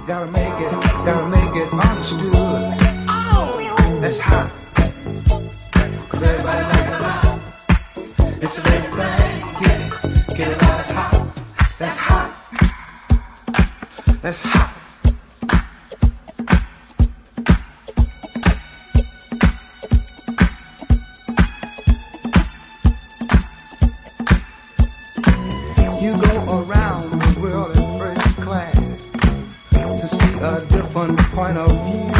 gotta make it understood. Oh, that's hot. 'Cause everybody like it a lot. It's a lady thing. Get it out, it's hot. That's hot. That's hot. You go around the world in first class to see a different point of view.